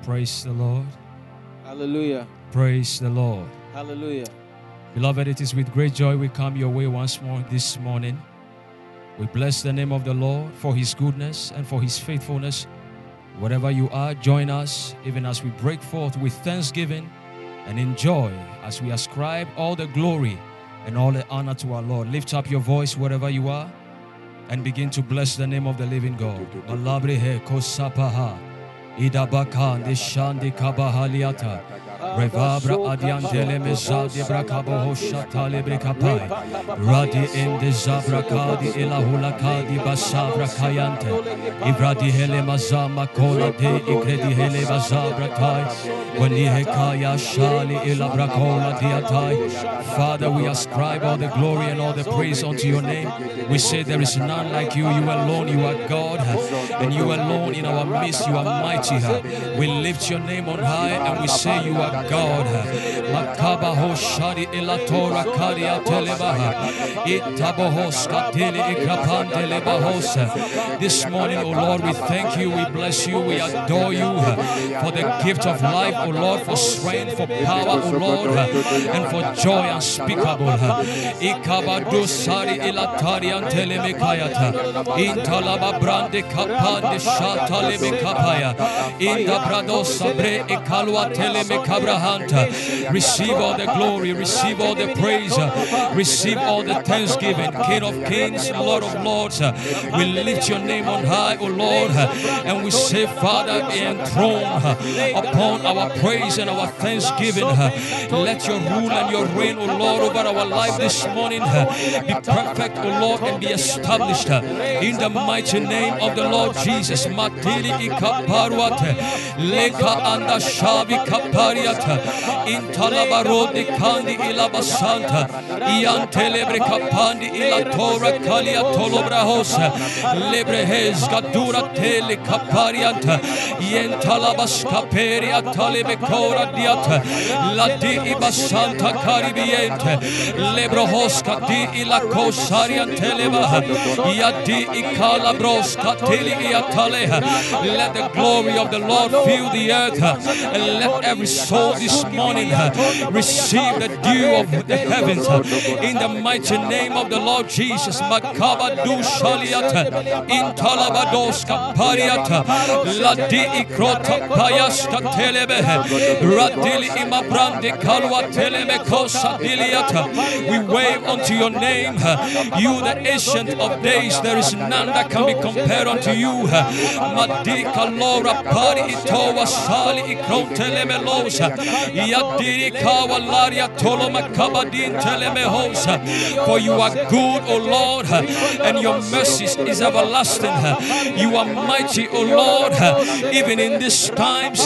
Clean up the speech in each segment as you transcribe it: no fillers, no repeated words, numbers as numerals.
Praise the Lord. Hallelujah. Praise the Lord. Hallelujah. Beloved, it is with great joy we come your way once more this morning. We bless the name of the Lord for His goodness and for His faithfulness. Wherever you are, join us even as we break forth with thanksgiving and enjoy as we ascribe all the glory and all the honor to our Lord. Lift up your voice wherever you are and begin to bless the name of the living God. Malabrehe kosapaha idabakan deshandi kabahaliata revabra adiantele mezadi brakaboho shatale brekapai radi ende zabra kadi ilahula kadi basabra kayante ibradi hele mazama kola de ikredi hele bazabra kai wani hekaya shali ilabrakola diatai. Father, we ascribe all the glory and all the praise unto your name. We say there is none like you. You alone, you are God, and you alone in our midst, you are mighty. We lift your name on high and we say you are God. Makabaho shadi ilatora karia telebaha itabohos katele ikrapante lebahosa. This morning, O Lord, we thank you, we bless you, we adore you for the gift of life, O Lord, for strength, for power, O Lord, and for joy unspeakable. Ikabadu sari ilatarian telemekayata intalaba brande kapande shataleme kapaya inda brado sabre ekalwa telemekabrahanta. Receive all the glory, receive all the praise, receive all the thanksgiving. King of kings, Lord of lords, we lift your name on high, O Lord, and we say, Father, be enthroned upon our praise and our thanksgiving. Let your rule and your reign, O Lord, over our life this morning be perfect, O Lord, and be established in the mighty name of the Lord Jesus. Matili ikaparuate leka anda shavi kapariata intalabarodi kandi ilabasanta iantelebre kapandi ilatora kalia tolobrahosa lebrehez gadura tele kaparianta yentalabas kaperia talebekora diata ladi ibasanta karibiente lebrohos kati ilakosarian teleba yadi ikalabros kateli iataleha. Let the glory of the Lord fill the earth and let every soul this morning receive the dew of the heavens in the mighty name of the Lord Jesus. Makabadu shaliata intalabados kapariata ladi ikrota payas katelebe radili imabrande kalwa telemekosa diliata. We wave unto your name, you the ancient of days. There is none that can be compared unto you. Madika lora pari itowa sali ikrontelemelosa yadiri kawalaria toloma kabadin telemehosa. For you are good, O Lord, and your mercies is everlasting. You are mighty, O Lord, even in these times.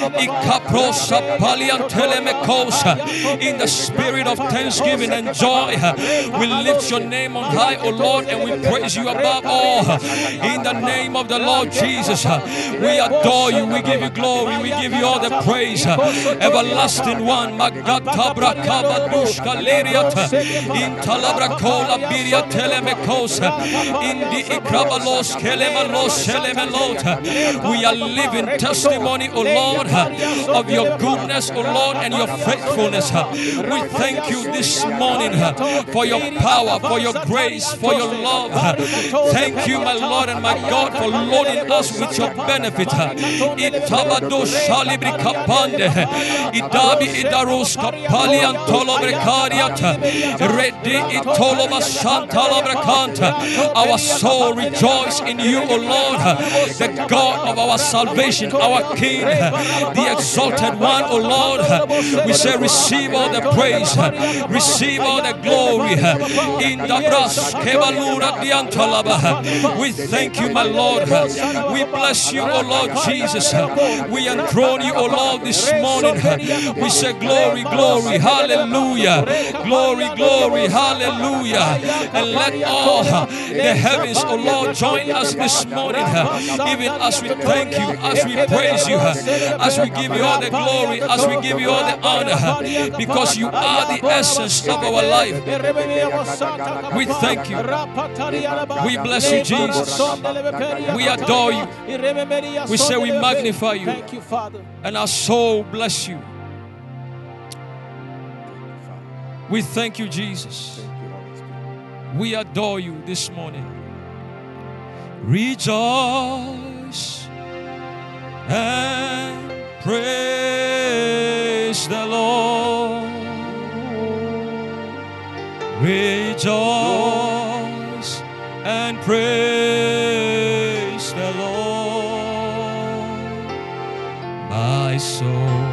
Ikaprosa palian telemekosa. In the spirit of thanksgiving and joy, we lift your name on high, O Lord, and we praise you above all. In the name of the Lord Jesus, we adore you, we give you glory, we give you all the praise. Everlasting one, Magata Brakabadushka Leriata, in Talabrakola Biria Telemekosa, in the Ikrabalos Kelemalos Selemelota. We are living testimony, O Lord, of your goodness, O Lord, and your faithfulness. We thank you this morning for your power, for your grace, for your love. Thank you, my Lord and my God, for loading us with your benefit. Itabado shalibri kapande, idabi idarus kapalian tolobrekariata, redi itoloma shantalabrakanta. Our soul rejoice in you, O Lord, the God of our salvation, our King, the exalted one, O Lord. We say, receive all the praise, receive all the glory. In the bras kebalura diantalaba. We thank you, my Lord. We bless you, O Lord Jesus. We enthrone you, O Lord, this morning. We say, glory, glory, hallelujah. Hallelujah. Glory, glory. Hallelujah. And let all the heavens, oh Lord, join us this morning, even as we thank you, as we praise you, as we give you all the glory, as we give you all the honor, because you are the essence of our life. We thank you. We bless you, Jesus. We adore you. We say we magnify you. Thank you, Father. And our soul bless you. We thank you, Jesus. We adore you this morning. Rejoice and praise the Lord. Rejoice and praise the Lord. My soul,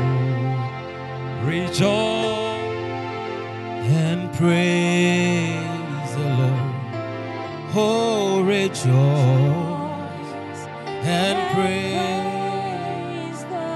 rejoice and praise the Lord. Oh, rejoice and praise the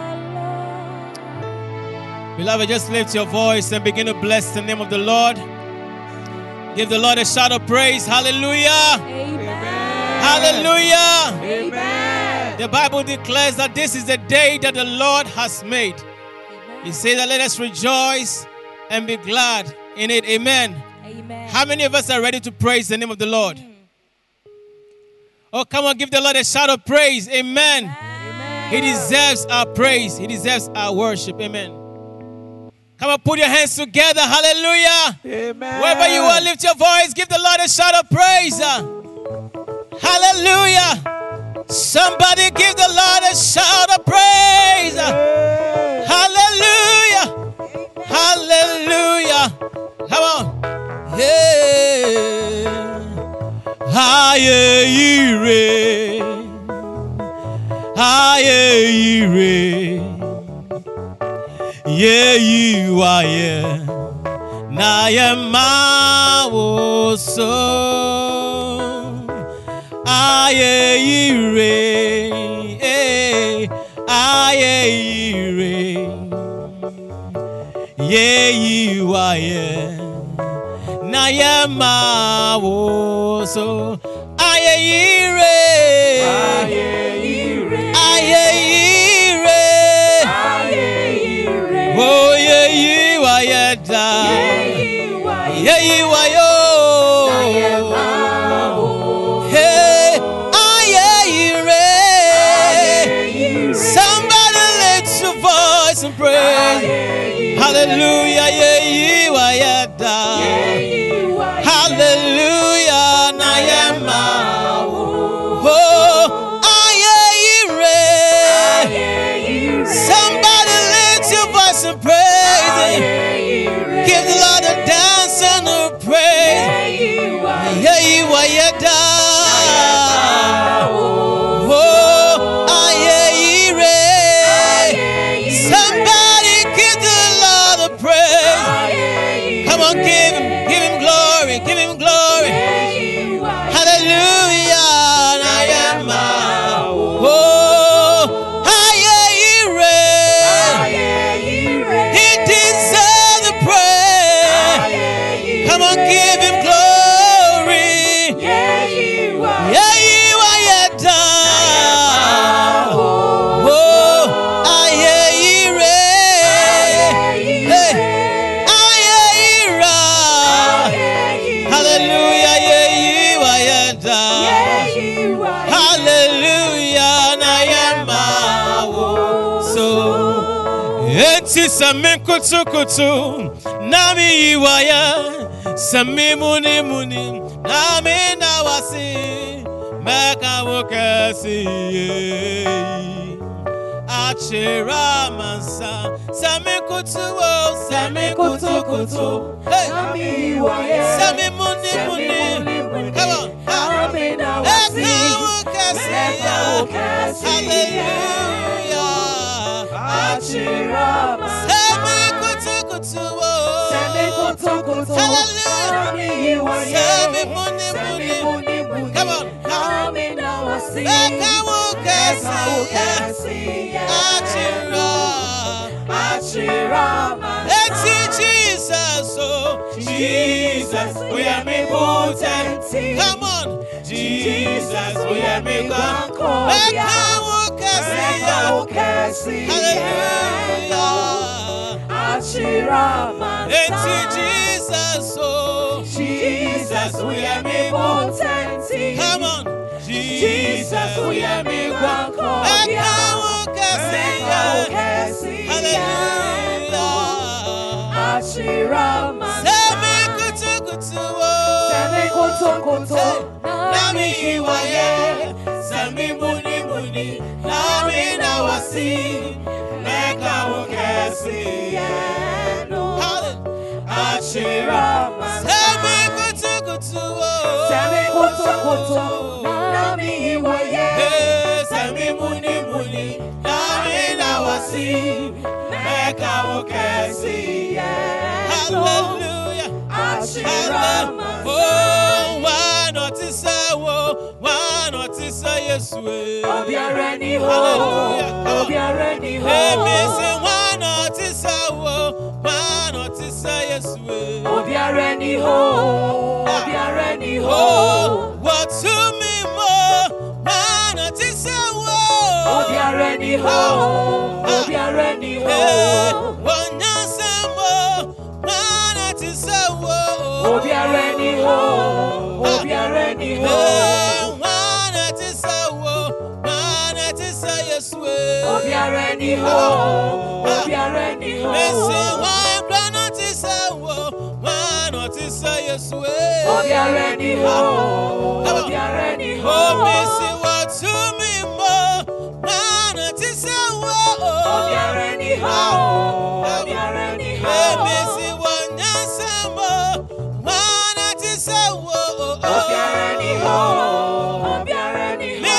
Lord. Beloved, just lift your voice and begin to bless the name of the Lord. Give the Lord a shout of praise. Hallelujah. Amen. Hallelujah. Amen. The Bible declares that this is the day that the Lord has made. Amen. He says that let us rejoice and be glad in it. Amen. Amen. How many of us are ready to praise the name of the Lord? Oh, come on, give the Lord a shout of praise. Amen. Amen. He deserves our praise. He deserves our worship. Amen. Come on, put your hands together. Hallelujah. Amen. Wherever you are, lift your voice. Give the Lord a shout of praise. Hallelujah. Somebody give the Lord a shout of praise. Hallelujah. Hallelujah. Come on. Yeah. Aye, ire. Aye, ire. Yeah, you are, yeah. Na ya ma wo so. Aye, ire. Aye, ire. Yeah, you are, yeah. Na ya ma wo so. Aye, ire. Aye, ire. Aye, ire. Oh, yeah, you are, yeah, da. Yeah, you are, yo. Hey, aye, ire. Somebody lift your voice and praise. Hallelujah, yeah, you are, yeah, da. Hallelujah, na ya ma. Oh, aye, ire. Somebody lift your voice and praise it. Give the Lord a dance and a praise. Yeah, you are, yeah, da. Oh, aye, ire. Somebody give the Lord a praise. Come on, give him glory, give him glory. Hallelujah, na ya ma. Oh, aye, ire. He deserves the praise. Come on, give him glory. Yeah, you are, yeah, da. Oh, aye, ire. Hey, aye, ira. Hallelujah, yeah, you are, yeah, da. Hallelujah, na ya ma wo so. Eti sami kutu kutu, nami iwaya, sami muni muni, nami nawasi, meka wukasi. Achira mansa, sami kutu wo, sami kutu kutu, hey, sami muni muni, come on, meka wukasi, hallelujah. Sami kutu kutu wo, hallelujah. Sami muni muni, come on, meka wukasi, Achira, eti Jesus. Jesus, we are me potent. Come on. Jesus, we are me Hallelujah. Jesus, oh. Jesus, we are me potent. Come on. Jesus, we are me Nami waye, sami muni muni, nami na wasi, meka ukesi yenu. Ashira Sami kutu, nami waye, sami muni muni, nami na wasi, meka ukesi yenu. hallelujah. Ashira Oh, why not to say, why not to say yes? Obiara ni ho, Hallelujah. Obiara ni ho. Hey, missing, why not to say, why not to say yes? Obiara ni ho, Obiara ni ho. Oh, what to me more, why not to say, Obiara ni ho, Obiara ni ho. one more, why not to say, Obiara ni ho, Obiara ni ho. Obiara ni ho, Obiara ni ho. Obiara ni ho, Obiara ni ho. Obiara ni ho, Obiara ni ho. Obiara ni ho, Obiara ni ho.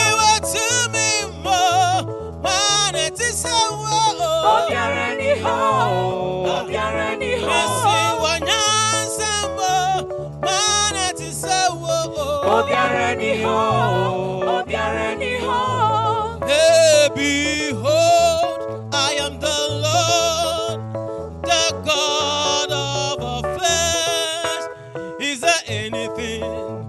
Obiara ni ho, Obiara ni ho. Obiara ni ho, Obiara ni ho. Hey, behold, I am the Lord, the God of all flesh. Is there anything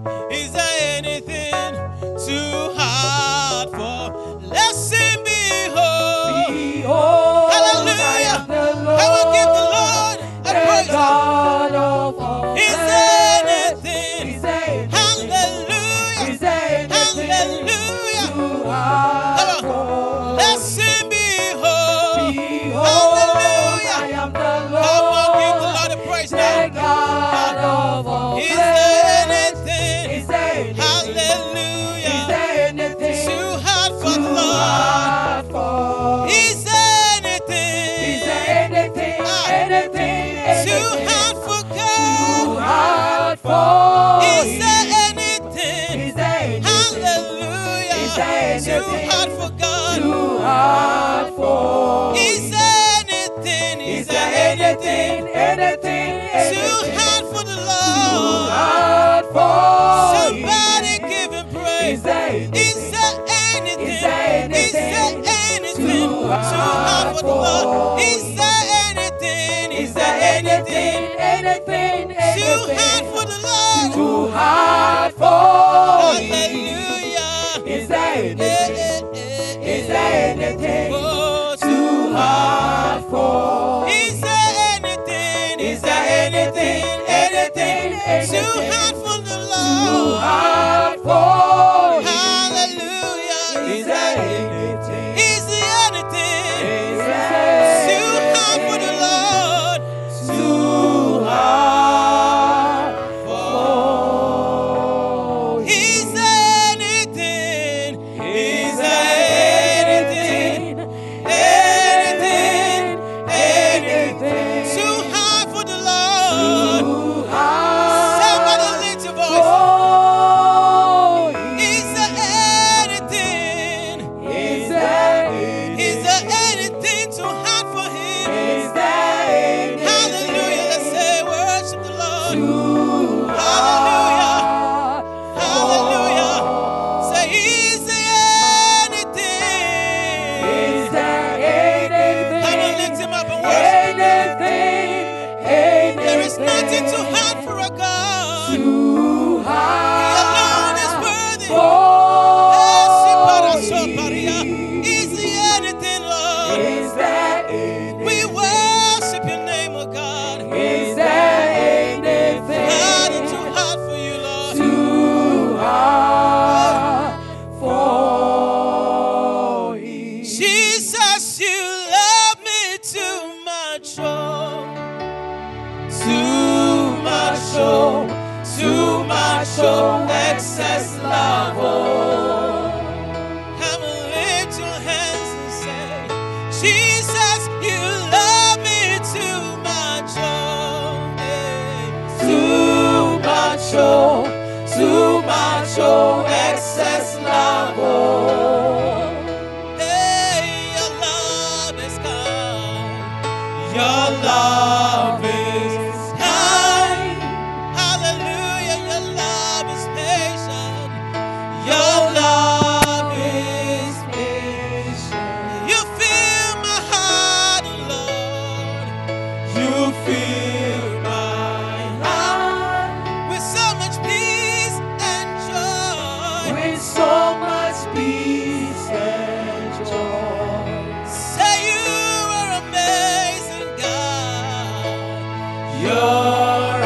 too hard for? Let's sing, behold. Behold, Hallelujah. I am the Lord, I will give the Lord a the praise. God of all Is flesh. there anything? Is there anything? Hallelujah. Is there anything Hallelujah. too hard Come on. for? Let's sing, behold. Behold, Hallelujah. I am the Come on, give the Lord, Lord a praise the now. God of all Is there flesh. anything? Is there anything? Hallelujah. Is there anything Too hard for the too Lord. hard for? Is there anything? Is there anything, anything, Too anything hard for too God? hard for? Is there anything? Is there anything Hallelujah. Is there Too anything hard for God. too hard for? Is there anything? Is there anything, anything, too anything hard for the too Lord? hard for? Somebody give him praise. Is there Is anything? there anything? Is there anything anything too too hard for the Lord? hard Is for? there anything? Is there anything, anything, too hard anything for the Lord? too hard for? Hallelujah. Is there anything? Is there anything Oh, too hard for? Is there anything? Is there anything, anything, too anything hard for the too Lord? hard for? Hallelujah. Is there anything? Is there anything? Is there too hard for the Lord? too hard for? show excess love. Oh, come and lift your hands and say, Jesus, you love me too much. Oh, yeah. Too much. Oh, too much. Oh, excess love. Oh, hey, your love is kind. Your love is kind. Hallelujah, your love is patient. Your love is patient. You fill my heart, Lord. You fill my heart with so much peace and joy. With so much peace and joy. Say you are amazing, God. You're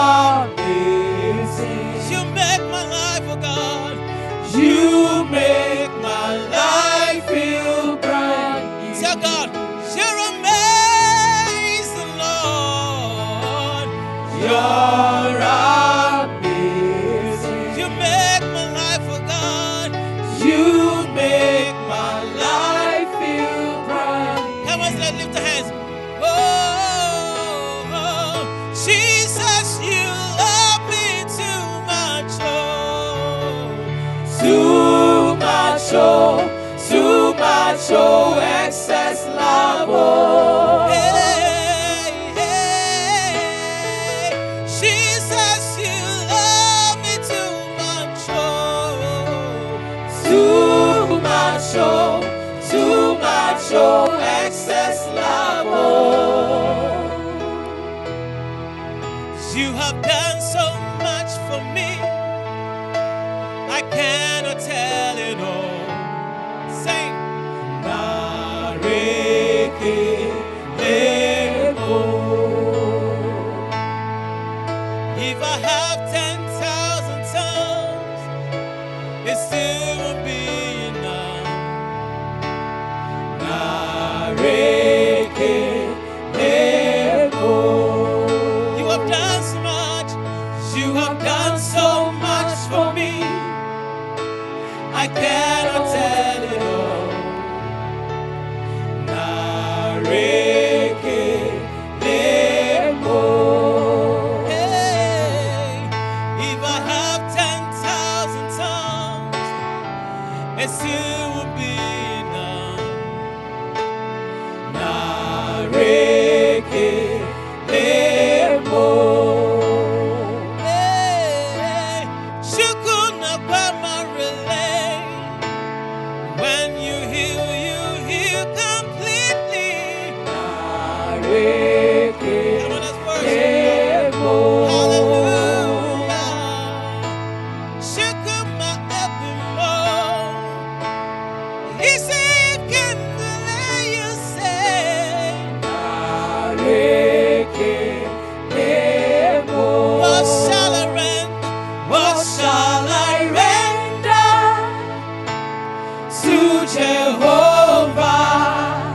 amazing. You make my life, oh God. You make my life feel bright. Tell God, you're amazing, Lord. You're amazing. You make my life, oh God. You make my life feel bright. Come on, let's lift the hands. Oh, oh, Jesus, you love me too much. Oh, too much. Oh, too much. Oh, excess love. Oh, hey, hey, Jesus, you love me too much. Oh, too much. Oh, too much. Oh, excess love. Oh, you have done so much for me. I cannot tell it all. Sing. If I have 10,000 tongues, it still won't be enough. You have done so much. You have done so much for me. I cannot tell it all. Hey, if I have 10,000 tongues, it still won't be enough. Hey, shukuna kwama relay. When you heal completely. Come on, let's worship. Hallelujah. Shukuma epimo. Isi kendele you say. What shall I render? What shall I render to Jehovah?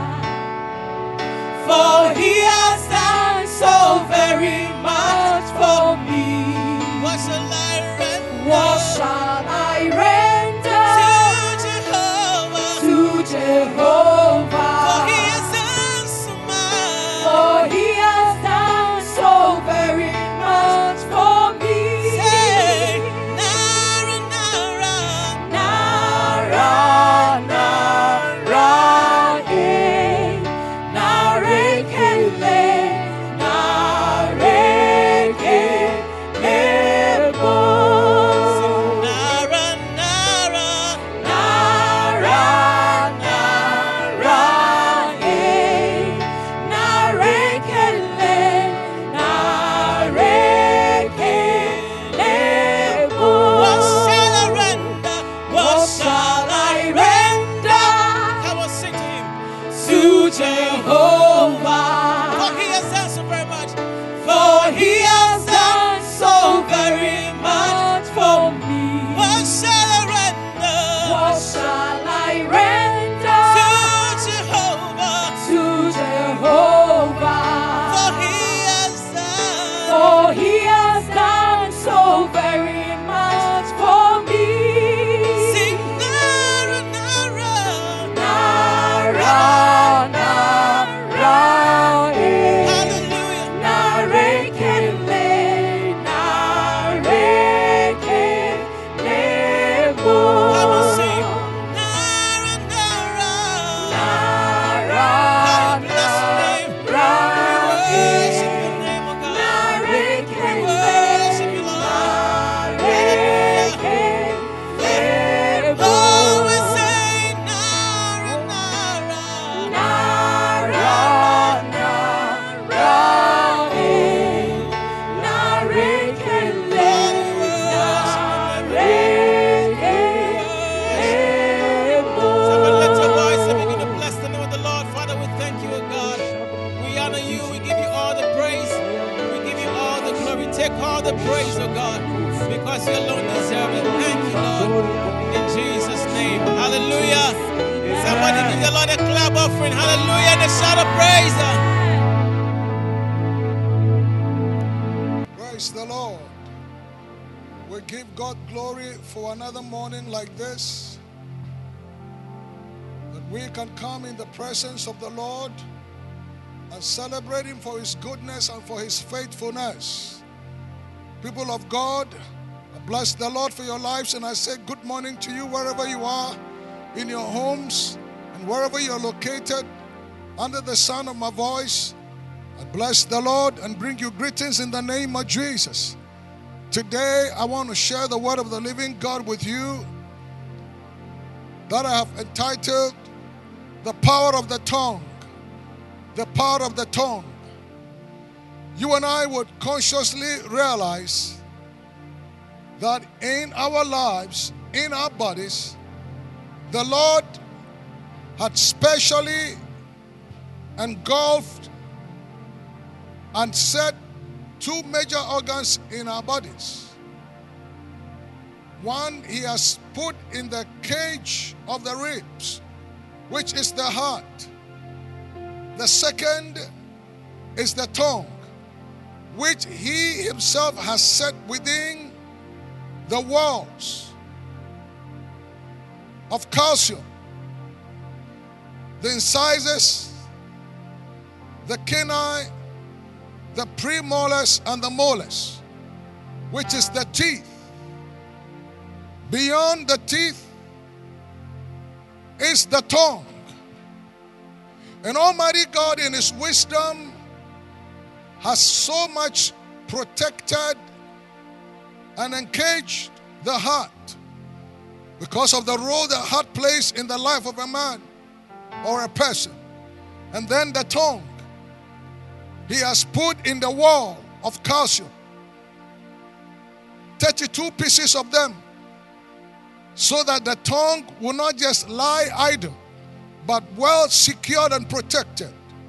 For he has done so very much for me. What shall I render? What shall I render to Jehovah? to Jehovah? For he has done so much. For he has done so very much for me. Say, Nara, Nara. Nara, Nara, eh. Narekele, narekelebo. Nara, Nara. Nara, Nara, eh. Narekele, narekelebo. What shall I render? What shall I render? Come on, sing to him. To Jehovah? For he has done so very much. For he has done so very much for me. What shall I render? What shall I render To Jehovah. to Jehovah? For he has done. For he has done so very much Thank you, God. We honor you. We give you all the praise. We give you all the glory. Take all the praise, oh God, because you alone deserve it. Thank you, Lord. In Jesus' name. Hallelujah. Somebody give the Lord a clap offering. Hallelujah. And a shout of praise. Praise the Lord. We give God glory for another morning like this, that we can come in the presence of the Lord and celebrate Him for His goodness and for His faithfulness. People of God, I bless the Lord for your lives, and I say good morning to you wherever you are, in your homes and wherever you're located under the sound of my voice. I bless the Lord and bring you greetings in the name of Jesus. Today, I want to share the word of the living God with you that I have entitled, The Power of the Tongue. The power of the tongue. You and I would consciously realize that in our lives, in our bodies, the Lord had specially engulfed and set two major organs in our bodies. One, He has put in the cage of the ribs, which is the heart. The second is the tongue, which He Himself has set within the walls of calcium, the incisors, the canine, the premolars, and the molars, which is the teeth. Beyond the teeth is the tongue. And Almighty God in His wisdom has so much protected and encaged the heart because of the role the heart plays in the life of a man or a person. And then the tongue He has put in the wall of calcium, 32 pieces of them, so that the tongue will not just lie idle, but well secured and protected.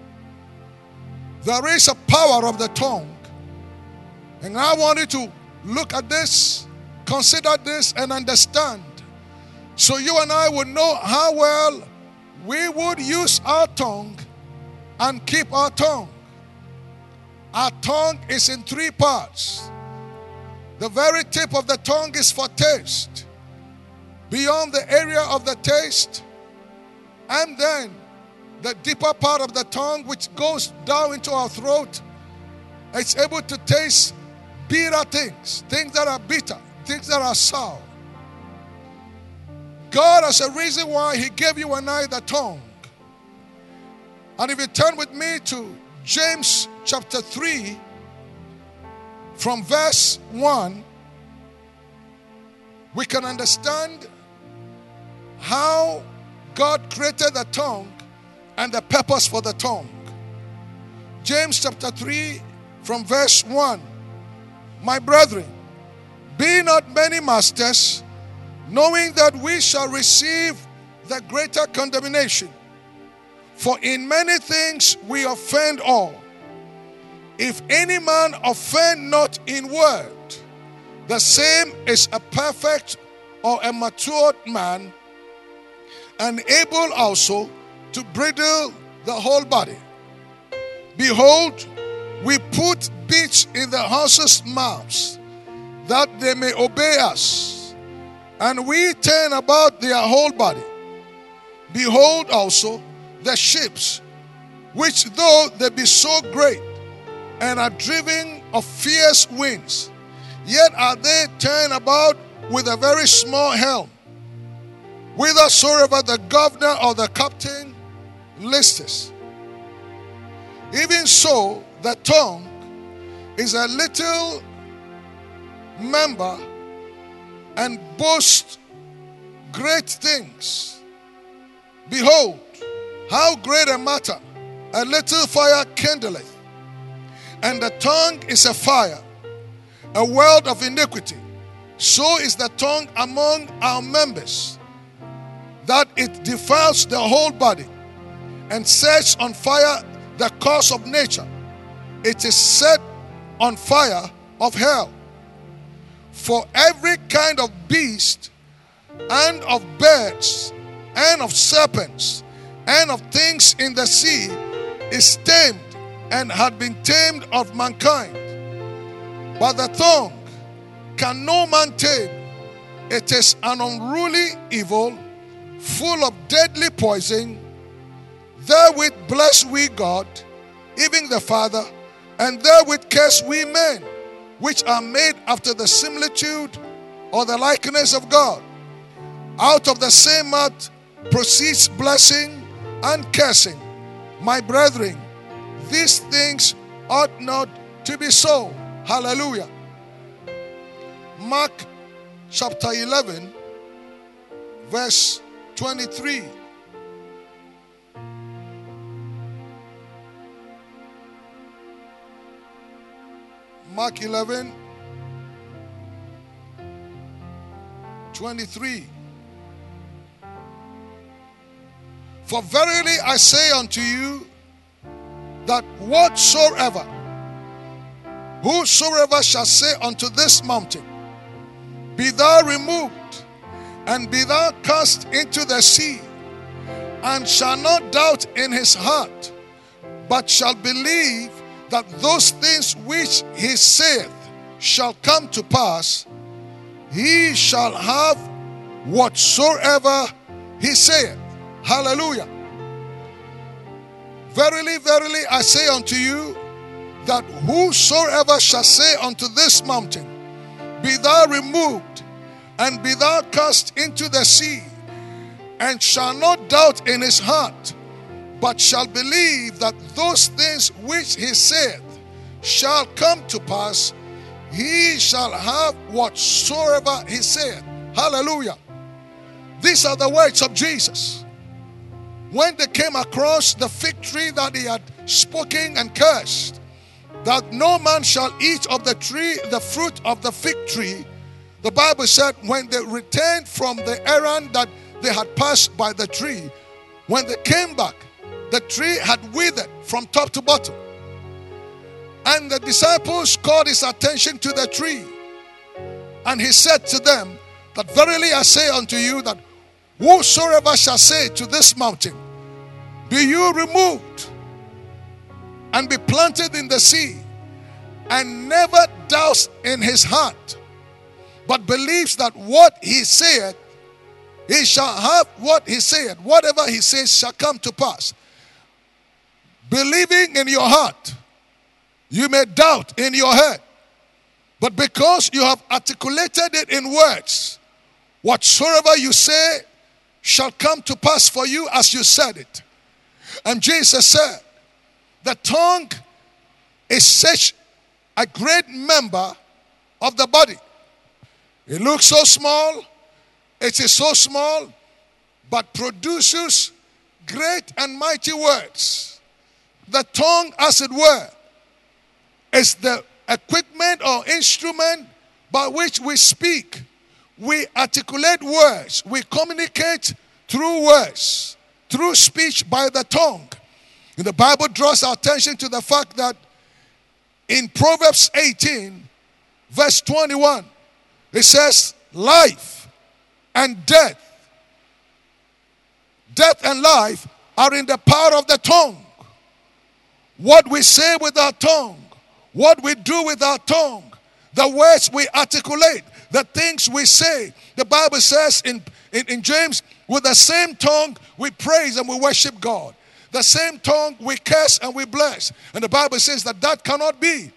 There is a power of the tongue. And I want you to look at this, consider this, and understand, so you and I would know how well we would use our tongue and keep our tongue. Our tongue is in three parts. The very tip of the tongue is for taste. Beyond the area of the taste, and then the deeper part of the tongue, which goes down into our throat, it's able to taste bitter things, things that are bitter, things that are sour. God has a reason why He gave you and I the tongue. And if you turn with me to James chapter 3, from verse 1, we can understand how God created the tongue and the purpose for the tongue. James chapter 3 from verse 1. My brethren, be not many masters, knowing that we shall receive the greater condemnation. For in many things we offend all. If any man offend not in word, the same is a perfect or a matured man, and able also to bridle the whole body. Behold, we put bits in the horses' mouths, that they may obey us, and we turn about their whole body. Behold also the ships, which though they be so great, and are driven of fierce winds, yet are they turned about with a very small helm, whithersoever the governor or the captain listeth. Even so, the tongue is a little member, and boasts great things. Behold, how great a matter a little fire kindleth. And the tongue is a fire, a world of iniquity. So is the tongue among our members, that it defiles the whole body, and sets on fire the course of nature. It is set on fire of hell. For every kind of beast, and of birds, and of serpents, and of things in the sea is tamed and had been tamed of mankind. But the tongue can no man tame. It is an unruly evil, full of deadly poison. Therewith bless we God, even the Father, and therewith curse we men, which are made after the similitude or the likeness of God. Out of the same mouth proceeds blessing and cursing. My brethren, these things ought not to be so. Hallelujah. Mark chapter 11, verse 23. Mark 11, 23. For verily I say unto you, that whosoever shall say unto this mountain, be thou removed, and be thou cast into the sea, and shall not doubt in his heart, but shall believe that those things which he saith shall come to pass, he shall have whatsoever he saith. Hallelujah. Verily, verily, I say unto you, that whosoever shall say unto this mountain, be thou removed, and be thou cast into the sea, and shall not doubt in his heart, but shall believe that those things which he saith shall come to pass, he shall have whatsoever he saith. Hallelujah. These are the words of Jesus. When they came across the fig tree that he had spoken and cursed, that no man shall eat of the tree, the fruit of the fig tree, the Bible said when they returned from the errand that they had passed by the tree, when they came back, the tree had withered from top to bottom. And the disciples called his attention to the tree. And he said to them, that verily I say unto you, that whosoever shall say to this mountain, be you removed, and be planted in the sea, and never doubts in his heart, but believes that what he saith, he shall have what he saith. Whatever he says shall come to pass. Believing in your heart, you may doubt in your head, but because you have articulated it in words, whatsoever you say shall come to pass for you as you said it. And Jesus said, the tongue is such a great member of the body. It looks so small, it is so small, but produces great and mighty words. The tongue, as it were, is the equipment or instrument by which we speak. We articulate words. We communicate through words, through speech by the tongue. And the Bible draws our attention to the fact that in Proverbs 18, verse 21, it says, life and death and life are in the power of the tongue. What we say with our tongue, what we do with our tongue, the words we articulate, the things we say. The Bible says in James, with the same tongue we praise and we worship God. The same tongue we curse and we bless. And the Bible says that cannot be.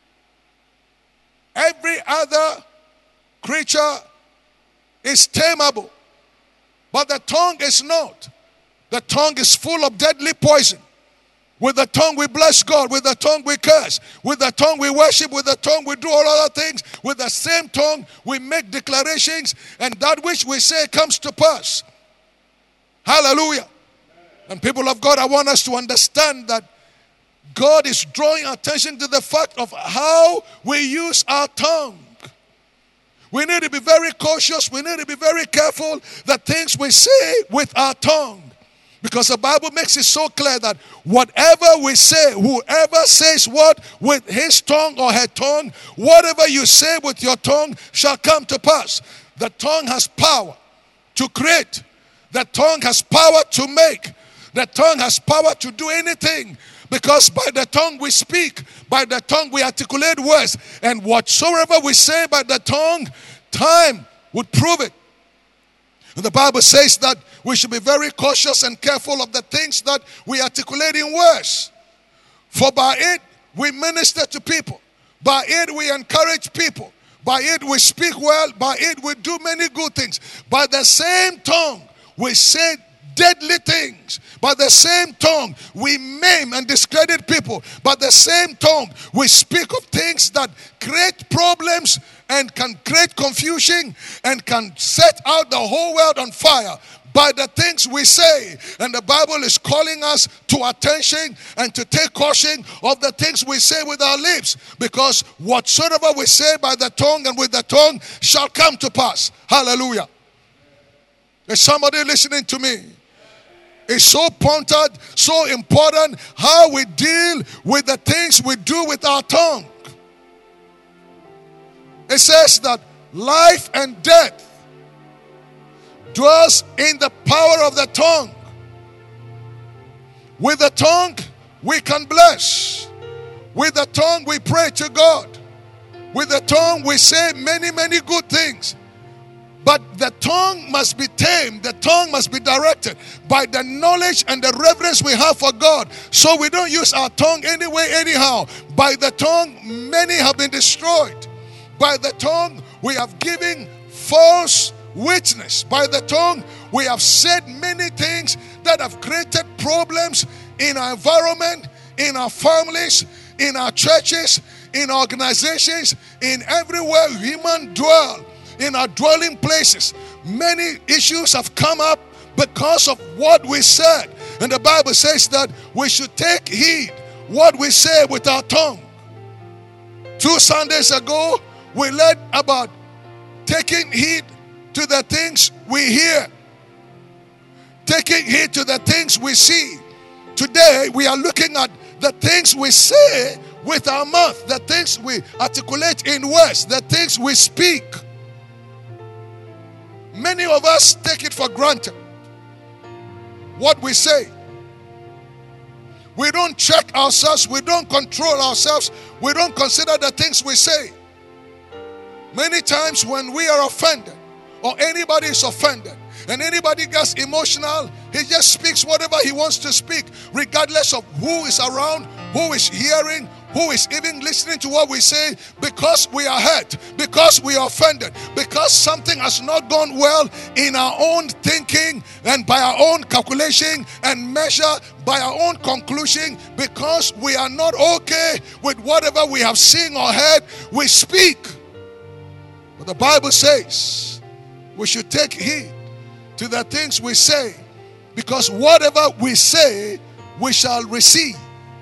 Every other creature is tameable, but the tongue is not. The tongue is full of deadly poison. With the tongue we bless God. With the tongue we curse. With the tongue we worship. With the tongue we do all other things. With the same tongue we make declarations. And that which we say comes to pass. Hallelujah. And people of God, I want us to understand that God is drawing attention to the fact of how we use our tongue. We need to be very cautious. We need to be very careful the things we say with our tongue. Because the Bible makes it so clear that whatever we say, whoever says what with his tongue or her tongue, whatever you say with your tongue shall come to pass. The tongue has power to create. The tongue has power to make. The tongue has power to do anything. Because by the tongue we speak, by the tongue we articulate words. And whatsoever we say by the tongue, time would prove it. And the Bible says that we should be very cautious and careful of the things that we articulate in words. For by it we minister to people. By it we encourage people. By it we speak well. By it we do many good things. By the same tongue we say deadly things. By the same tongue we maim and discredit people. By the same tongue we speak of things that create problems and can create confusion and can set out the whole world on fire. By the things we say. And the Bible is calling us to attention and to take caution of the things we say with our lips. Because whatsoever we say by the tongue and with the tongue shall come to pass. Hallelujah. Is somebody listening to me? It's so pointed, so important how we deal with the things we do with our tongue. It says that life and death dwells in the power of the tongue. With the tongue we can bless. With the tongue we pray to God. With the tongue we say many, many good things. But the tongue must be tamed. The tongue must be directed by the knowledge and the reverence we have for God. So we don't use our tongue anyway, anyhow. By the tongue, many have been destroyed. By the tongue, we have given false witness. By the tongue, we have said many things that have created problems in our environment, in our families, in our churches, in organizations, in everywhere human dwell. In our dwelling places, many issues have come up because of what we said. And the Bible says that we should take heed what we say with our tongue. 2 Sundays ago, we learned about taking heed to the things we hear, taking heed to the things we see. Today, we are looking at the things we say with our mouth, the things we articulate in words, the things we speak. Many of us take it for granted. What we say. We don't check ourselves. We don't control ourselves. We don't consider the things we say. Many times when we are offended or anybody is offended and anybody gets emotional, he just speaks whatever he wants to speak, regardless of who is around, who is hearing, who is even listening to what we say, because we are hurt, because we are offended, because something has not gone well in our own thinking and by our own calculation and measure, by our own conclusion, because we are not okay with whatever we have seen or heard, we speak. But the Bible says we should take heed to the things we say, because whatever we say, we shall receive.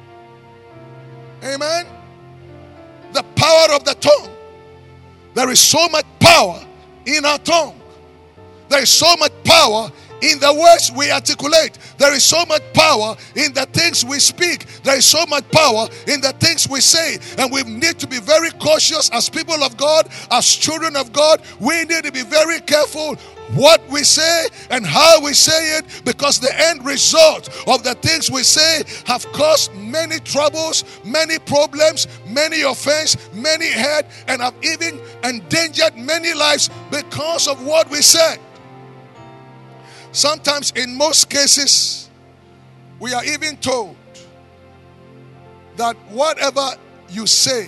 Amen. The power of the tongue. There is so much power in our tongue. There is so much power in the words we articulate. There is so much power in the things we speak. There is so much power in the things we say. And we need to be very cautious as people of God, as children of God. We need to be very careful what we say and how we say it, because the end result of the things we say have caused many troubles, many problems, many offense, many hurt, and have even endangered many lives because of what we said. Sometimes, in most cases, we are even told that whatever you say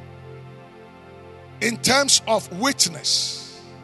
in terms of witness,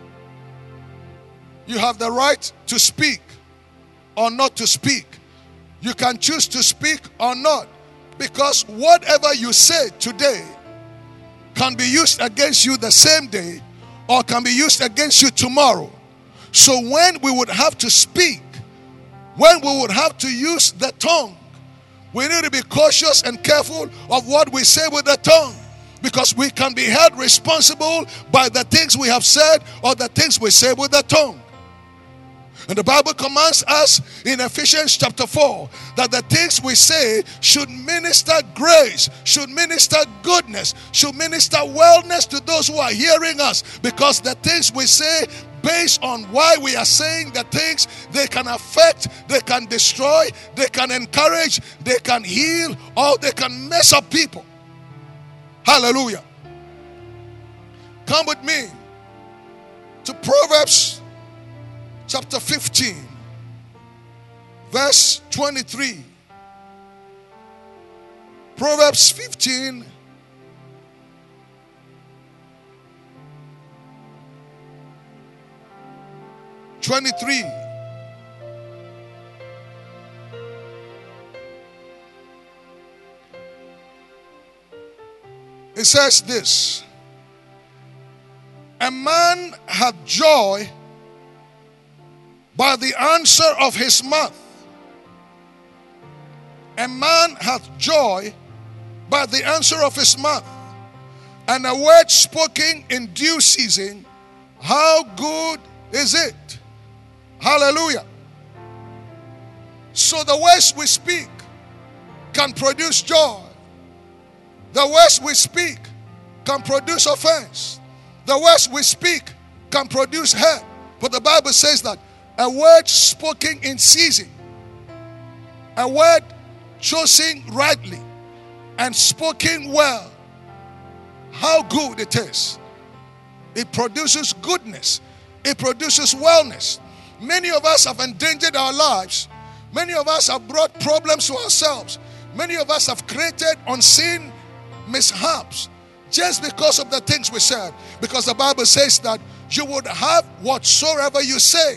you have the right to speak or not to speak. You can choose to speak or not, because whatever you say today can be used against you the same day or can be used against you tomorrow. So when we would have to speak, when we would have to use the tongue, we need to be cautious and careful of what we say with the tongue, because we can be held responsible by the things we have said or the things we say with the tongue. And the Bible commands us in Ephesians chapter 4 that the things we say should minister grace, should minister goodness, should minister wellness to those who are hearing us. Because the things we say, based on why we are saying the things, they can affect, they can destroy, they can encourage, they can heal, or they can mess up people. Hallelujah. Come with me to Proverbs chapter 15, verse 23. Proverbs 15, '23. It says this: a man hath joy by the answer of his mouth. A man hath joy by the answer of his mouth, and a word spoken in due season, how good is it? Hallelujah. So the words we speak can produce joy. The words we speak can produce offense. The words we speak can produce hurt. But the Bible says that a word spoken in season, a word chosen rightly and spoken well, how good it is. It produces goodness. It produces wellness. Many of us have endangered our lives. Many of us have brought problems to ourselves. Many of us have created unseen mishaps just because of the things we said. Because the Bible says that you would have whatsoever you say.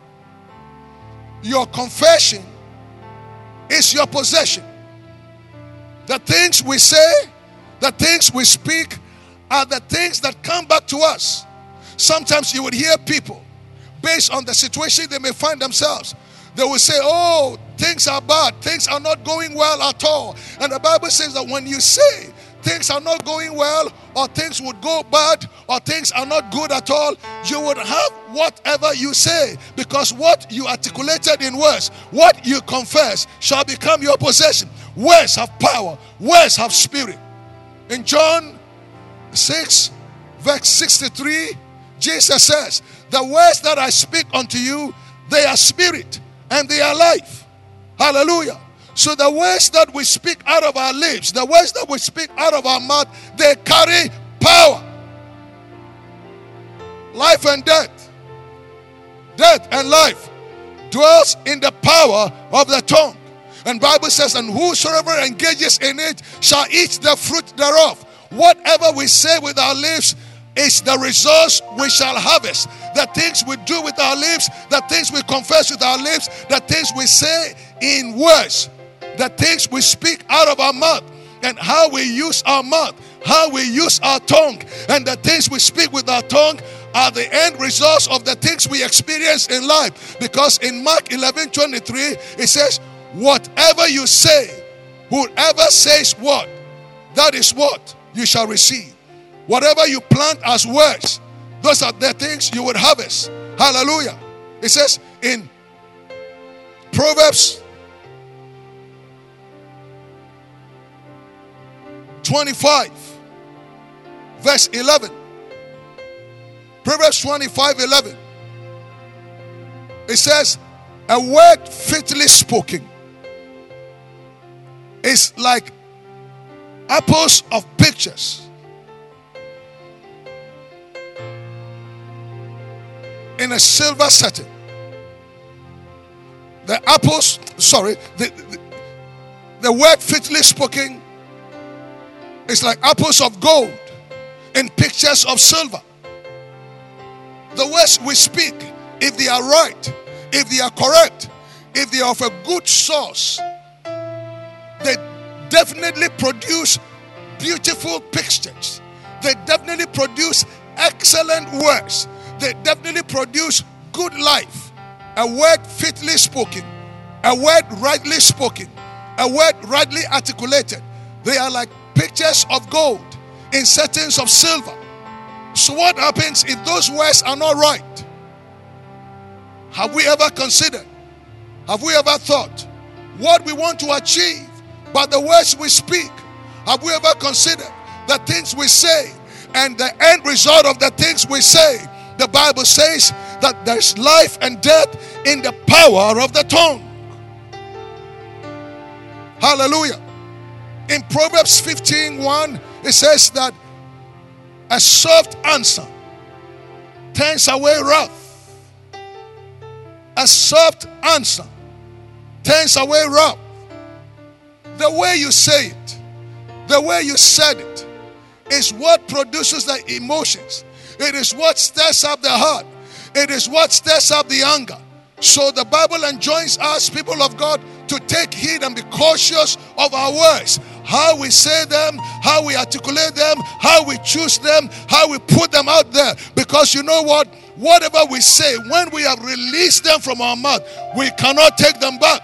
Your confession is your possession. The things we say, the things we speak are the things that come back to us. Sometimes you would hear people, based on the situation they may find themselves, they will say, oh, things are bad, things are not going well at all. And the Bible says that when you say things are not going well, or things would go bad, or things are not good at all, you would have whatever you say, because what you articulated in words, what you confess, shall become your possession. Words have power, words have spirit. In John 6 verse 63, Jesus says, the words that I speak unto you, they are spirit and they are life. Hallelujah. So the words that we speak out of our lips, the words that we speak out of our mouth, they carry power. Life and death, death and life dwells in the power of the tongue. And Bible says, and whosoever engages in it shall eat the fruit thereof. Whatever we say with our lips is the results we shall harvest. The things we do with our lips, the things we confess with our lips, the things we say in words, the things we speak out of our mouth, and how we use our mouth, how we use our tongue, and the things we speak with our tongue are the end results of the things we experience in life. Because in Mark 11:23 it says, whatever you say, whoever says what, that is what you shall receive. Whatever you plant as words, those are the things you would harvest. Hallelujah. It says in Proverbs 25 verse 11. Proverbs 25:11. It says, a word fitly spoken is like apples of pictures in a silver setting. The word fitly spoken is like apples of gold in pictures of silver. The words we speak, if they are right, if they are correct, if they are of a good source, they definitely produce beautiful pictures. They definitely produce excellent words. They definitely produce good life. A word fitly spoken, a word rightly spoken, a word rightly articulated. They are like pictures of gold in settings of silver. So what happens if those words are not right? Have we ever considered? Have we ever thought what we want to achieve by the words we speak? Have we ever considered the things we say and the end result of the things we say? The Bible says that there's life and death in the power of the tongue. Hallelujah. In Proverbs 15:1, it says that a soft answer turns away wrath. A soft answer turns away wrath. The way you say it, the way you said it, is what produces the emotions. It is what stirs up the heart. It is what stirs up the anger. So the Bible enjoins us, people of God, to take heed and be cautious of our words. How we say them, how we articulate them, how we choose them, how we put them out there. Because you know what? Whatever we say, when we have released them from our mouth, we cannot take them back.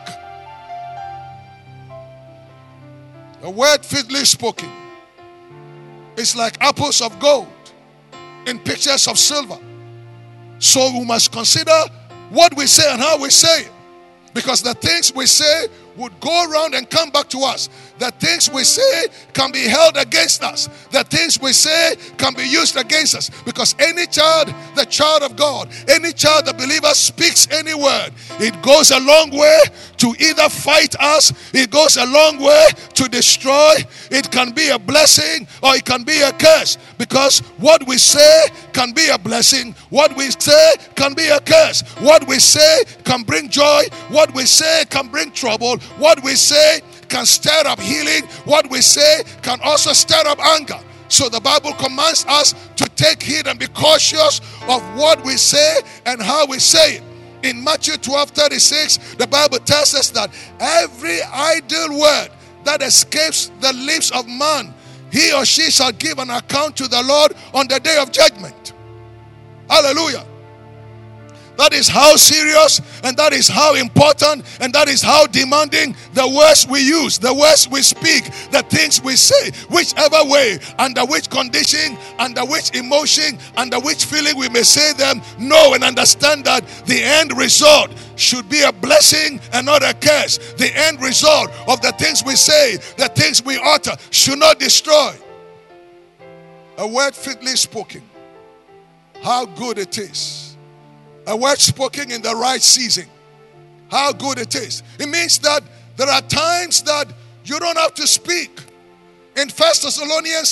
A word fitly spoken is like apples of gold in pictures of silver. So we must consider what we say and how we say it. Because the things we say would go around and come back to us. The things we say can be held against us. The things we say can be used against us. Because any child, the child of God, any child, the believer speaks any word, it goes a long way to either fight us, it goes a long way to destroy. It can be a blessing or it can be a curse. Because what we say can be a blessing, what we say can be a curse. What we say can bring joy, what we say can bring trouble. What we say can stir up healing. What we say can also stir up anger. So the Bible commands us to take heed and be cautious of what we say and how we say it. In Matthew 12:36, the Bible tells us that every idle word that escapes the lips of man, he or she shall give an account to the Lord on the day of judgment. Hallelujah. That is how serious and that is how important and that is how demanding the words we use, the words we speak, the things we say, whichever way, under which condition, under which emotion, under which feeling we may say them. Know and understand that the end result should be a blessing and not a curse. The end result of the things we say, the things we utter, should not destroy. A word fitly spoken, how good it is. A word spoken in the right season, how good it is. It means that there are times that you don't have to speak. In 1 Thessalonians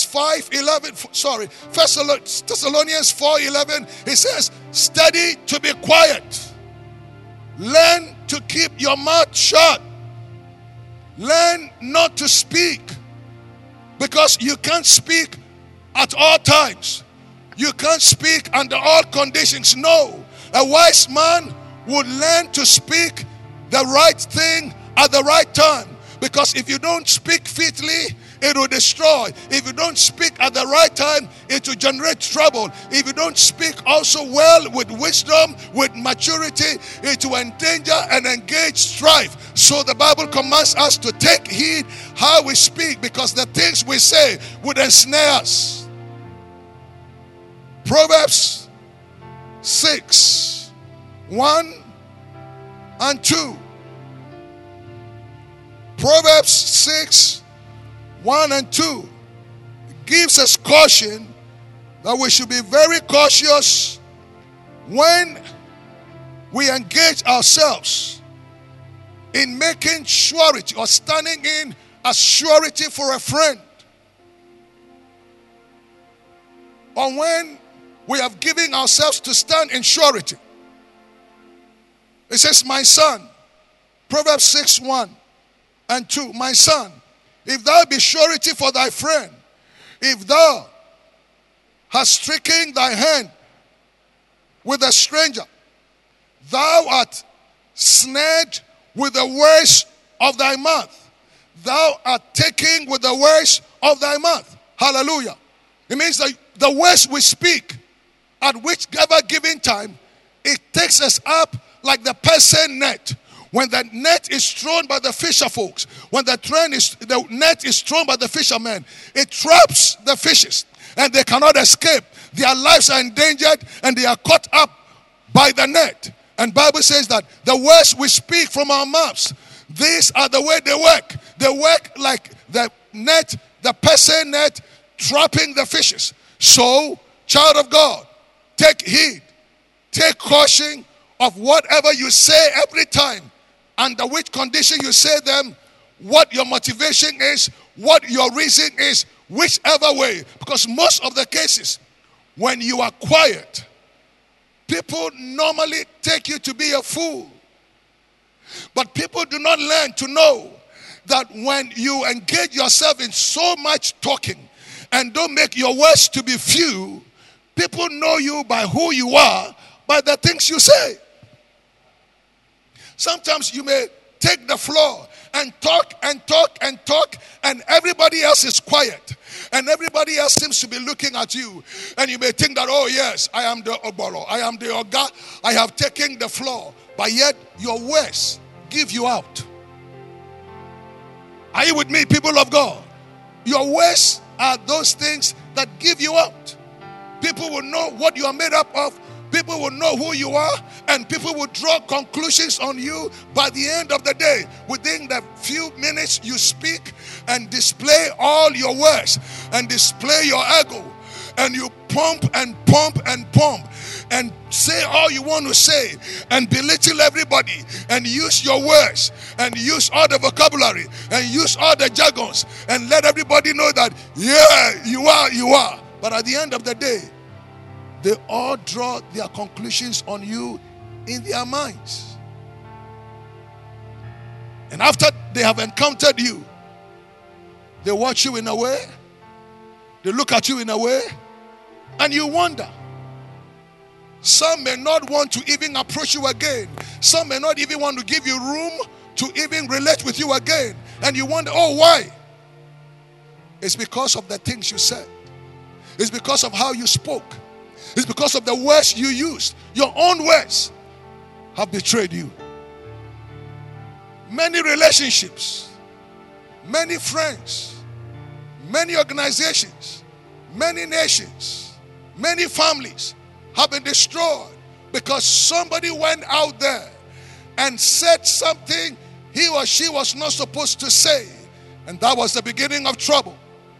4:11, it says, study to be quiet. Learn to keep your mouth shut. Learn not to speak. Because you can't speak at all times. You can't speak under all conditions. No. A wise man would learn to speak the right thing at the right time. Because if you don't speak fitly, it will destroy. If you don't speak at the right time, it will generate trouble. If you don't speak also well with wisdom, with maturity, it will endanger and engage strife. So the Bible commands us to take heed how we speak, because the things we say would ensnare us. Proverbs 6:1 and 2. Proverbs 6:1 and 2 gives us caution that we should be very cautious when we engage ourselves in making surety or standing in as surety for a friend, or when we have given ourselves to stand in surety. It says, my son, Proverbs 6:1 and 2, my son, if thou be surety for thy friend, if thou hast stricken thy hand with a stranger, thou art snared with the words of thy mouth. Thou art taken with the words of thy mouth. Hallelujah. It means that the words we speak at whichever given time, it takes us up like the person net. When the net is thrown by the fisher folks, when the net is thrown by the fishermen, it traps the fishes and they cannot escape. Their lives are endangered and they are caught up by the net. And Bible says that the words we speak from our mouths, these are the way they work. They work like the net, the pestle net, trapping the fishes. So, child of God, take heed, take caution of whatever you say every time, under which condition you say them, what your motivation is, what your reason is, whichever way. Because most of the cases, when you are quiet, people normally take you to be a fool. But people do not learn to know that when you engage yourself in so much talking and don't make your words to be few, people know you by who you are, by the things you say. Sometimes you may take the floor and talk and talk and talk, and everybody else is quiet. And everybody else seems to be looking at you. And you may think that, oh yes, I am the Obolo, I am the Oga, I have taken the floor. But yet, your words give you out. Are you with me, people of God? Your words are those things that give you out. People will know what you are made up of. People will know who you are, and people will draw conclusions on you by the end of the day. Within the few minutes you speak and display all your words and display your ego, and you pump and pump and pump and say all you want to say and belittle everybody and use your words and use all the vocabulary and use all the jargons and let everybody know that, yeah, you are. But at the end of the day, they all draw their conclusions on you in their minds. And after they have encountered you, they watch you in a way, they look at you in a way, and you wonder. Some may not want to even approach you again. Some may not even want to give you room to even relate with you again. And you wonder, oh, why? It's because of the things you said. It's because of how you spoke. It's because of the words you used. Your own words have betrayed you. Many relationships, many friends, many organizations, many nations, many families have been destroyed because somebody went out there and said something he or she was not supposed to say. And that was the beginning of trouble.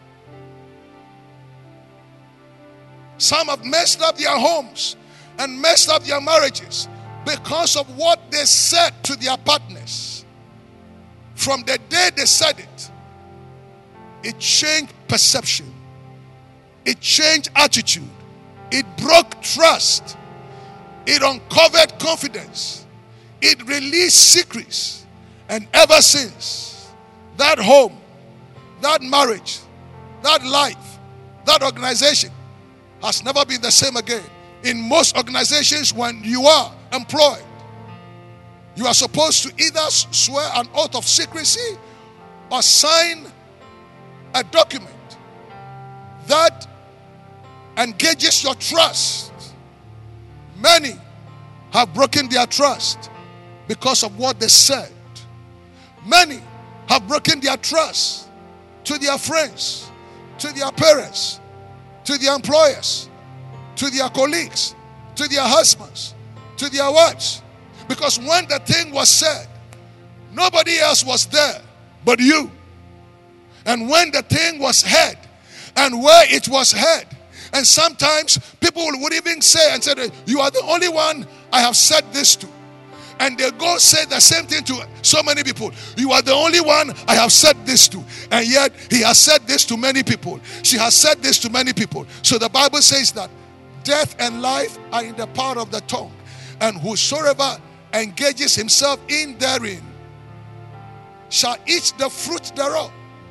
Some have messed up their homes and messed up their marriages because of what they said to their partners. From the day they said it, it changed perception. It changed attitude. It broke trust. It uncovered confidence. It released secrets. And ever since, that home, that marriage, that life, that organization has never been the same again. In most organizations, when you are employed, you are supposed to either swear an oath of secrecy or sign a document that engages your trust. Many have broken their trust because of what they said. Many have broken their trust to their friends, to their parents, to their employers, to their colleagues, to their husbands, to their wives. Because when the thing was said, nobody else was there but you. And when the thing was heard, and where it was heard, and sometimes people would even say and say, you are the only one I have said this to. And they go say the same thing to so many people. You are the only one I have said this to. And yet he has said this to many people. She has said this to many people. So the Bible says that death and life are in the power of the tongue. And whosoever engages himself in therein shall eat the fruit thereof.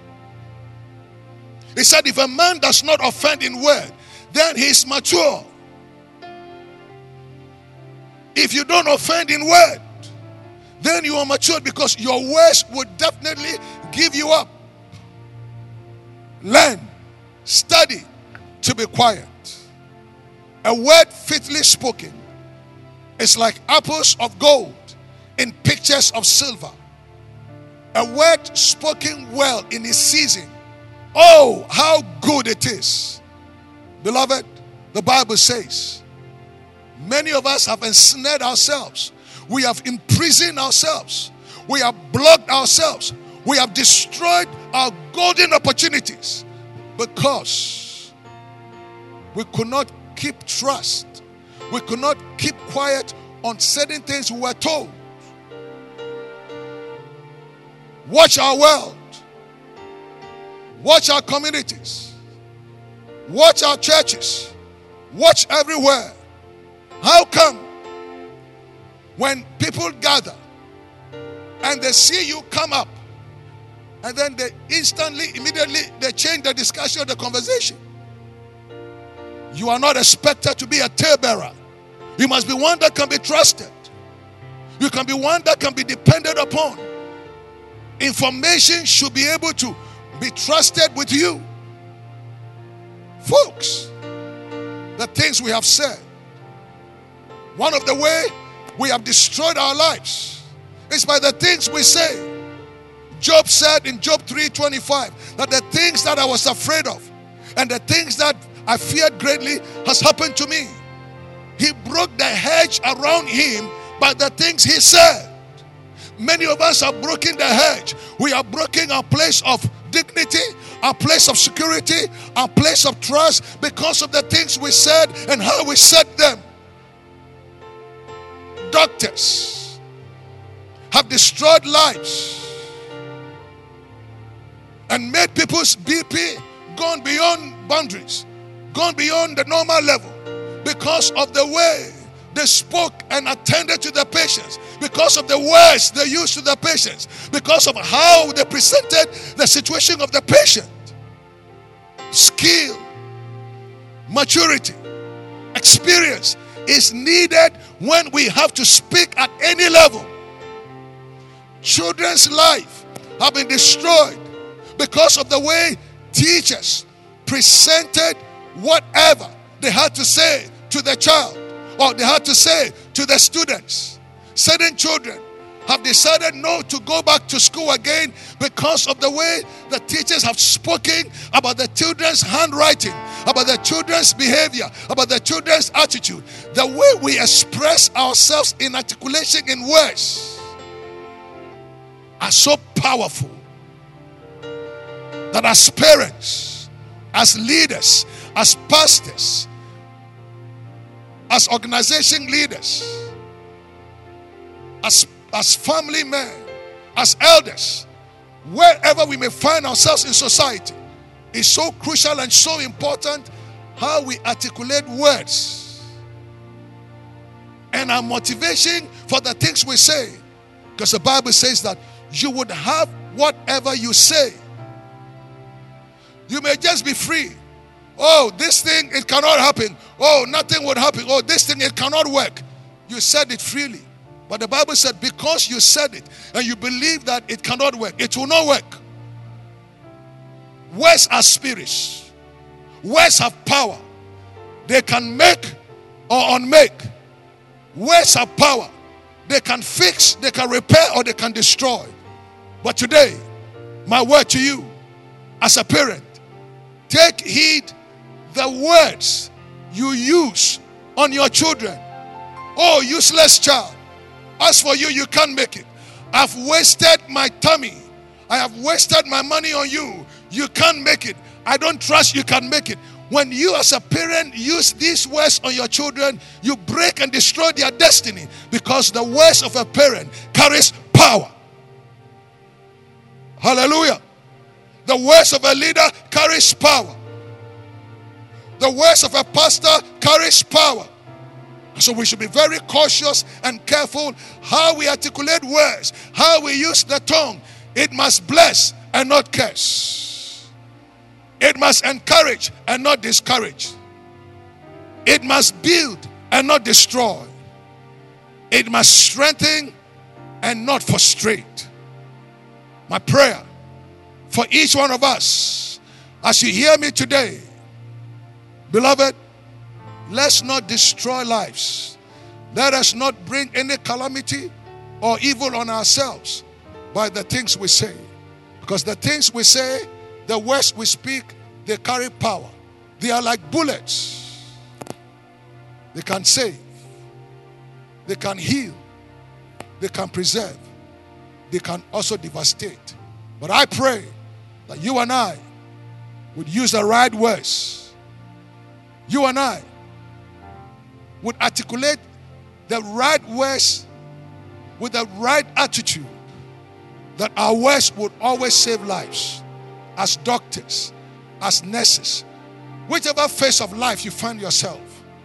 He said, if a man does not offend in word, then he is mature. If you don't offend in word, then you are mature, because your words would definitely give you up. Learn, study to be quiet. A word fitly spoken is like apples of gold in pictures of silver. A word spoken well in its season, oh, how good it is. Beloved, the Bible says, many of us have ensnared ourselves We have imprisoned ourselves. We have blocked ourselves. We have destroyed our golden opportunities because we could not keep trust. We could not keep quiet on certain things we were told. Watch our world. Watch our communities. Watch our churches. Watch everywhere. How come when people gather and they see you come up and then they immediately they change the discussion of the conversation? You are not expected to be a talebearer. You must be one that can be trusted. You can be one that can be depended upon. Information should be able to be trusted with you. Folks, the things we have said, one of the way we have destroyed our lives is by the things we say. Job said in Job 3:25 that the things that I was afraid of and the things that I feared greatly has happened to me. He broke the hedge around him by the things he said. Many of us are breaking the hedge. We are breaking our place of dignity, our place of security, our place of trust because of the things we said and how we said them. Doctors have destroyed lives and made people's BP gone beyond boundaries, gone beyond the normal level because of the way they spoke and attended to the patients, because of the words they used to the patients, because of how they presented the situation of the patient. Skill, maturity, experience is needed when we have to speak at any level. Children's life have been destroyed because of the way teachers presented whatever they had to say to the child or they had to say to the students. Certain children have decided not to go back to school again because of the way the teachers have spoken about the children's handwriting, about the children's behavior, about the children's attitude. The way we express ourselves in articulation in words are so powerful that as parents, as leaders, as pastors, as organization leaders, as family men, as elders, wherever we may find ourselves in society, is so crucial and so important how we articulate words and our motivation for the things we say. Because the Bible says that you would have whatever you say. You may just be free. Oh, this thing, it cannot happen. Oh, nothing would happen. Oh, this thing, it cannot work. You said it freely. But the Bible said because you said it and you believe that it cannot work, it will not work. Words are spirits. Words have power. They can make or unmake. Words have power. They can fix, they can repair, or they can destroy. But today, my word to you as a parent, take heed the words you use on your children. Oh, useless child. As for you, you can't make it. I've wasted my tummy. I have wasted my money on you. You can't make it. I don't trust you can make it. When you as a parent use these words on your children, you break and destroy their destiny, because the words of a parent carries power. Hallelujah. The words of a leader carries power. The words of a pastor carries power. So we should be very cautious and careful how we articulate words, how we use the tongue. It must bless and not curse. It must encourage and not discourage. It must build and not destroy. It must strengthen and not frustrate. My prayer for each one of us, as you hear me today, beloved, let's not destroy lives. Let us not bring any calamity or evil on ourselves by the things we say. Because the things we say, the words we speak, they carry power. They are like bullets. They can save. They can heal. they can preserve, they can also devastate. But I pray that you and I would use the right words. You and I would articulate the right words with the right attitude, that our words would always save lives. As doctors, as nurses, whichever phase of life you find yourself,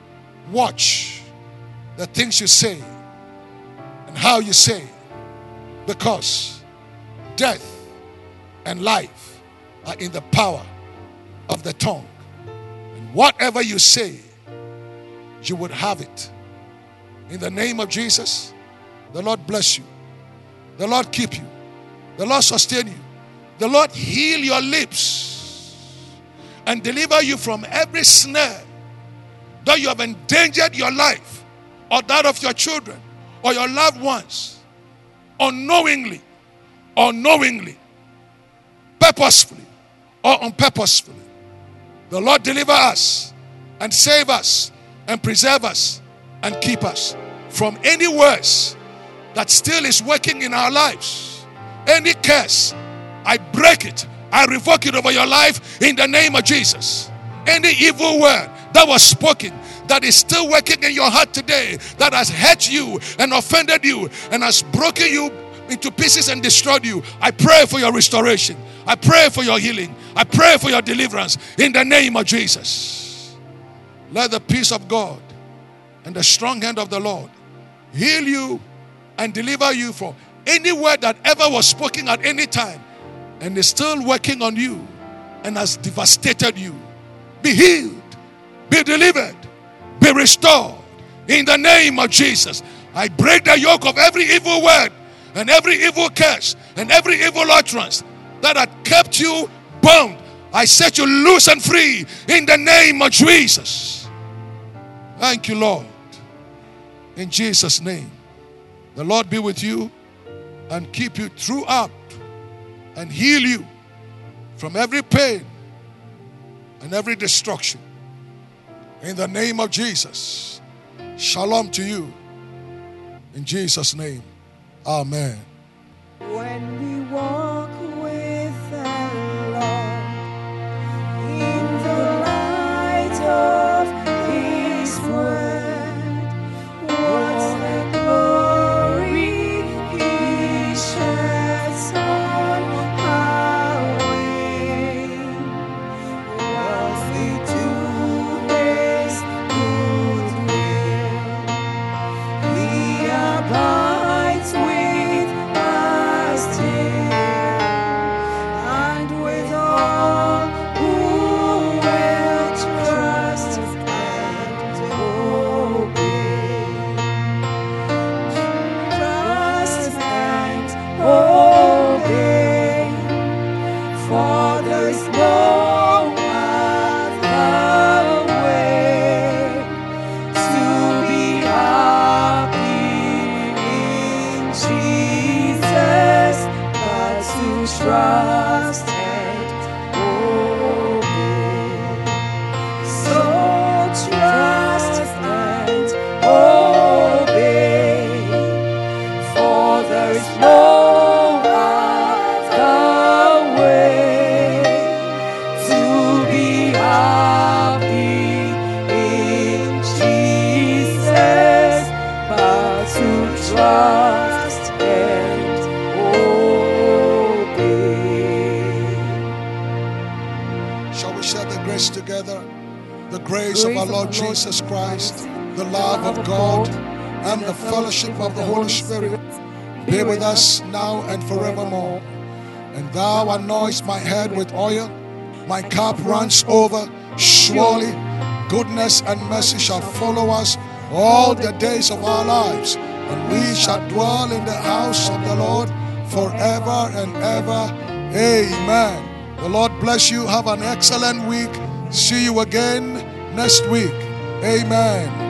watch the things you say and how you say, because death and life are in the power of the tongue. And whatever you say, you would have it. In the name of Jesus, the Lord bless you. The Lord keep you. The Lord sustain you. The Lord heal your lips and deliver you from every snare that you have endangered your life or that of your children or your loved ones, unknowingly or knowingly, purposefully or unpurposefully. The Lord deliver us and save us and preserve us and keep us from any words that still is working in our lives. Any curse, I break it. I revoke it over your life in the name of Jesus. Any evil word that was spoken that is still working in your heart today, that has hurt you and offended you and has broken you into pieces and destroyed you, I pray for your restoration. I pray for your healing. I pray for your deliverance in the name of Jesus. Let the peace of God and the strong hand of the Lord heal you and deliver you from any word that ever was spoken at any time and is still working on you and has devastated you. Be healed, be delivered, be restored in the name of Jesus. I break the yoke of every evil word and every evil curse and every evil utterance that had kept you bound. I set you loose and free in the name of Jesus. Thank you, Lord. In Jesus' name, the Lord be with you and keep you throughout and heal you from every pain and every destruction. In the name of Jesus. Shalom to you. In Jesus' name. Amen. When we walk with the Lord in the light of His word, what a glory He sheds on our way. What we do is good will. He abides with us still, and with all who will trust and obey. Trust and obey, for there's no other way to be happy in Jesus but to trust and obey. So trust and obey, for there's no other way to be happy in Jesus but to trust and obey. Shall we share the grace together? The grace of our Lord Jesus Christ, the love of God, and the fellowship of the Holy Spirit be with us now and forevermore. And thou anointest my head with oil, my cup runs over. Surely goodness and mercy shall follow us all the days of our lives, and we shall dwell in the house of the Lord forever and ever. Amen. The Lord bless you. Have an excellent week. See you again next week. Amen.